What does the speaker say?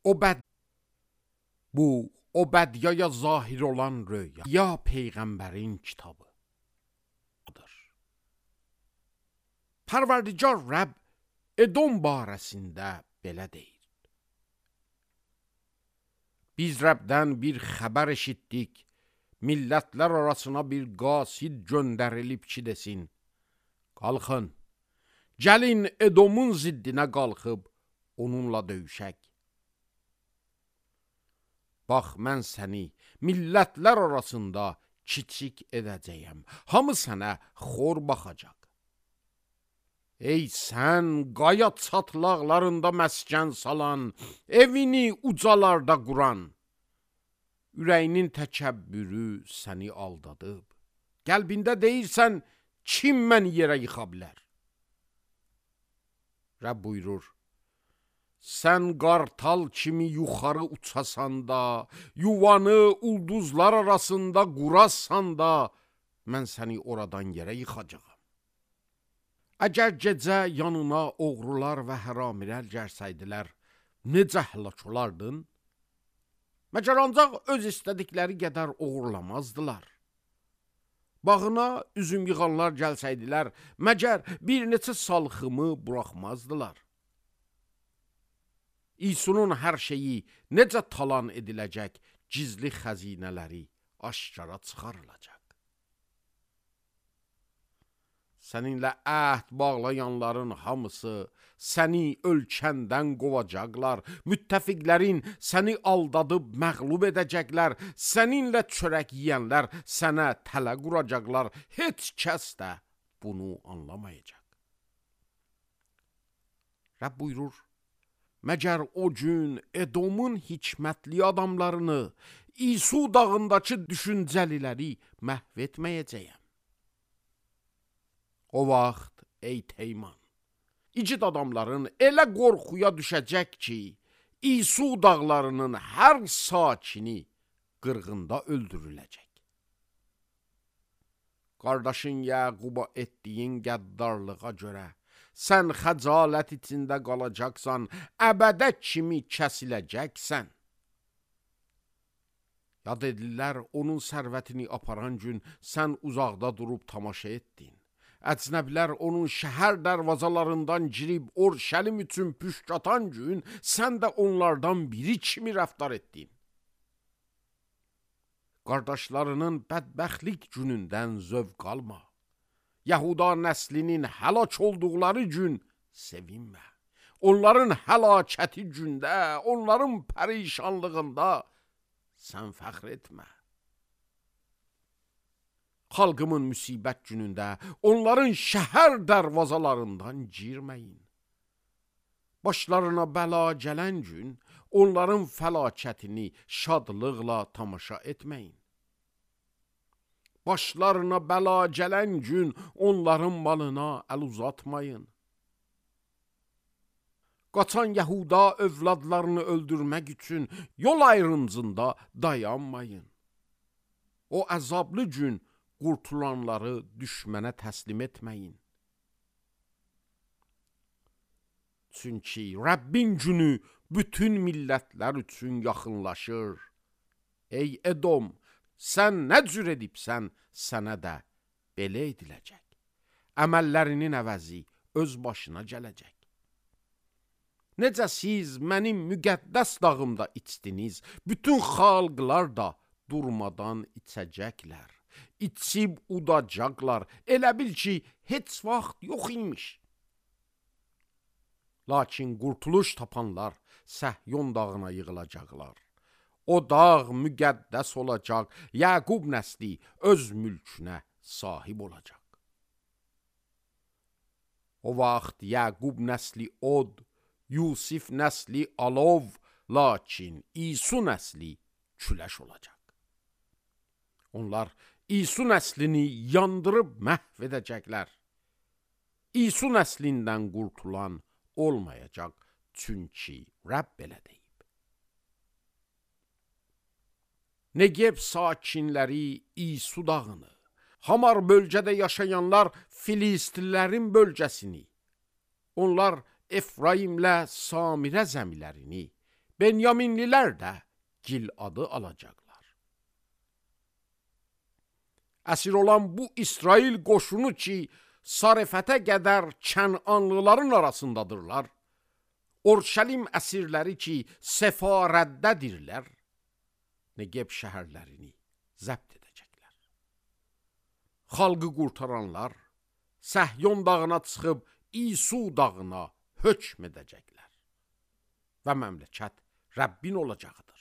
Bu bədyaya zahir olan röya ya Peyğəmbərin kitabıdır. Pərverdigar Rəbb Edom barəsində belə deyir. Biz Rəbdən bir xəbər eşitdik, millətlər arasına bir qasid göndərilib ki desin, qalxın, gəlin Edomun ziddinə qalxıb, onunla döyüşək. Bax, mən səni millətlər arasında kiçik edəcəyəm, hamı sənə xor baxacaq. Ey sən qaya çatlaqlarında məskən salan, evini ucalarda quran, ürəyinin təkəbbürü səni aldadıb, qəlbində deyirsən, kim məni yerə yıxa bilər? Rəbb buyurur, sən qartal kimi yuxarı uçasan da, yuvanı ulduzlar arasında qurasan da, mən səni oradan yerə yıxacağam. Əgər gecə yanına oğrular və həramilər gərsəydilər, necə həlak olardın? Məgər ancaq öz istədikləri qədər oğurlamazdılar. Bağına üzüm yığanlar gəlsəydilər, məgər bir neçə salxımı buraxmazdılar. İsunun hər şeyi necə talan ediləcək, gizli xəzinələri aşkara çıxarılacaq. Səninlə əhd bağlayanların hamısı səni ölkəndən qovacaqlar, müttəfiqlərin səni aldadıb məğlub edəcəklər, səninlə çörək yiyənlər sənə tələ quracaqlar, heç kəs də bunu anlamayacaq. Rəbb buyurur, məgər o gün Edomun hikmətli adamlarını, İsu dağındakı düşüncəliləri məhv etməyəcəyəm. O vaxt, ey Teyman, igid adamların elə qorxuya düşəcək ki, İsu dağlarının hər sakini qırğında öldürüləcək. Qardaşın Yəquba etdiyin qəddarlığa görə, sən xəcalət içində qalacaqsan, əbədə kimi kəsiləcəksən. Yad edirlər, onun sərvətini aparan gün sən uzaqda durub tamaşa etdin. Əcnəblər onun şəhər dərvazalarından girib Orşəlim üçün püşk atan gün sən də onlardan biri kimi rəftar etdin. Qardaşlarının bədbəxtlik günündən zövq alma. Yahuda nəslinin həlak olduqları gün sevinmə. Onların həlakəti gündə, onların pərişanlığında sən fəxr etmə. Xalqımın müsibət günündə onların şəhər dərvazalarından girməyin. Başlarına bəla gələn gün onların fəlakətini şadlıqla tamaşa etməyin. Başlarına bəla gələn gün onların malına əl uzatmayın. Qaçan Yahuda övladlarını öldürmək üçün yol ayrımcında dayanmayın. O əzablı gün qurtulanları düşmənə təslim etməyin. Çünki Rəbbin günü bütün millətlər üçün yaxınlaşır. Ey Edom, sən nə cür edibsən, sənə də belə ediləcək. Əməllərinin əvəzi öz başına gələcək. Necə siz mənim müqəddəs dağımda içdiniz, bütün xalqlar da durmadan içəcəklər. İçib udacaqlar, elə bil ki, heç vaxt yox imiş. Lakin qurtuluş tapanlar Səhyon dağına yığılacaqlar. O dağ müqəddəs olacaq, Yəqub nəsli öz mülkünə sahib olacaq. O vaxt Yəqub nəsli od, Yusif nəsli alov, lakin İsu nəsli küləş olacaq. Onlar İsu nəslini yandırıb məhv edəcəklər. İsu nəslindən qurtulan olmayacaq, çünki Rəbb belə deyib. Negev sakinləri İsu dağını, Hamar bölgədə yaşayanlar Filistinlərin bölgəsini, onlar Efraimlə Samirə zəmilərini, Benyaminlilər də Giladı alacaqlar. Əsir olan bu İsrail qoşunu ki, Sarefətə qədər Kənanlıların arasındadırlar, Orşəlim əsirləri ki, Səfarəddədirlər, Negev şəhərlərini zəbt edəcəklər. Xalqı qurtaranlar Səhyon dağına çıxıb İsu dağına hökm edəcəklər və məmləkət Rəbbin olacaqdır.